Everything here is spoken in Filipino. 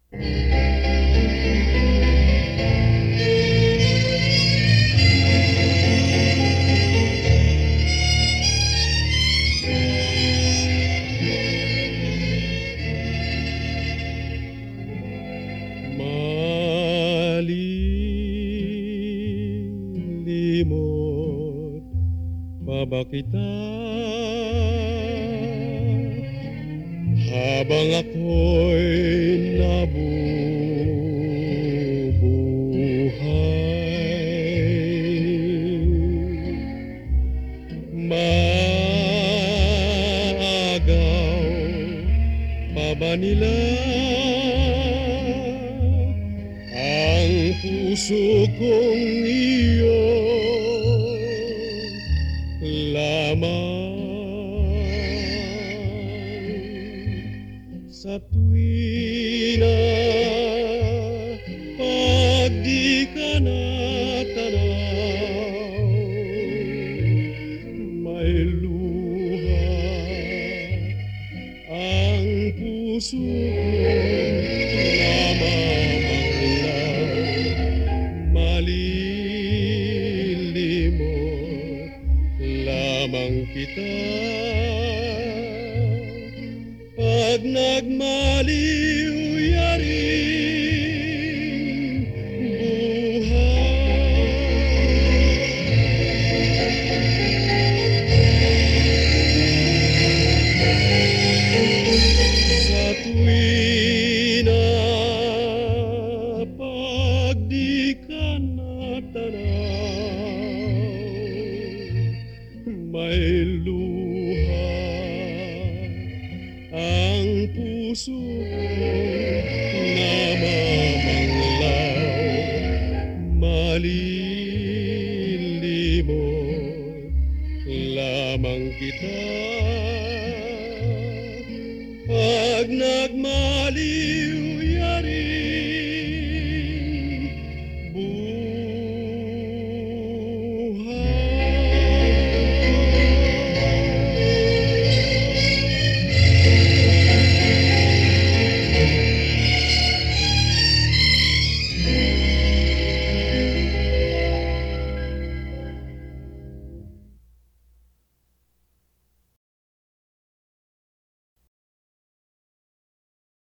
Malilimot pa ba kita habang ako'y nabubuhay? Maagaw pa ba nila ang puso kong iyo lamang? Sa tuwi na pag di ka natanaw, may luha ang puso kong namamanglaw. Malilimot lamang kita pag nagmaliw yaring buhay. Sa tuwi na pag di ka natanaw, may luha ang puso kong namamanglaw. Malilimot lamang kita pag nagmaliw